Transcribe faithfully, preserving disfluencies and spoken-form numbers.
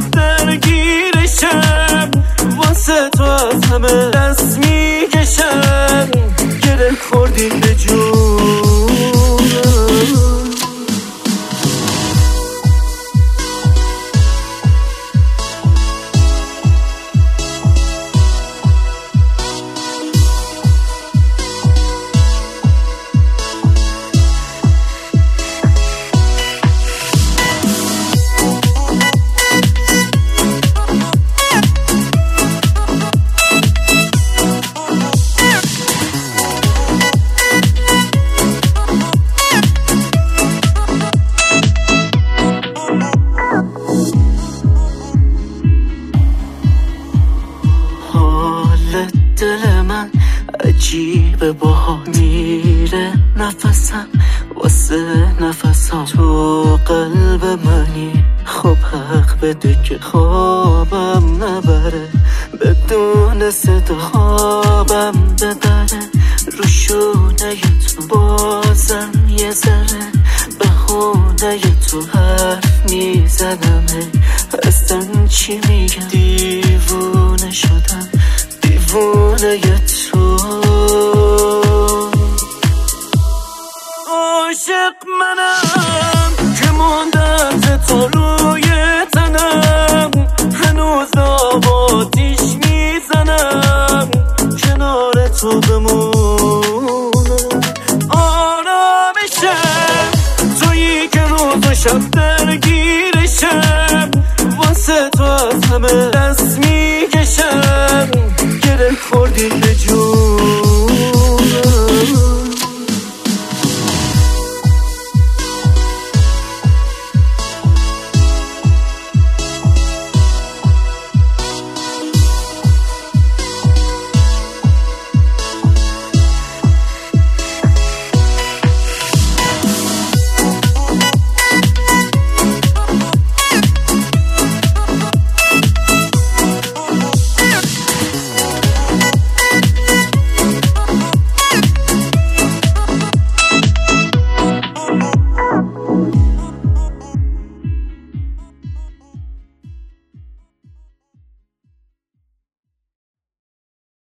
شب درگیرشم، واسه تو از همه دست میکشم، گره خوردی به جونم. دل من عجیبه باها میره نفسم واسه نفسم، تو قلب منی خب حق بده که خوابم نبره، بدون صدا خوابم ببره، رو شونه تو بازم یه ذره بهونه تو حرف میزنمه، اصلا چی میگم دیوونه شدم، دیوونه تو. عاشق منم که مونده تو روی تنم، هنوز آبادیش میزنم کنار تو بمونم. آرامشم تویی که روز و شب درگیرشم، واسه تو از همه دست میکشم، گره خوردی به جون.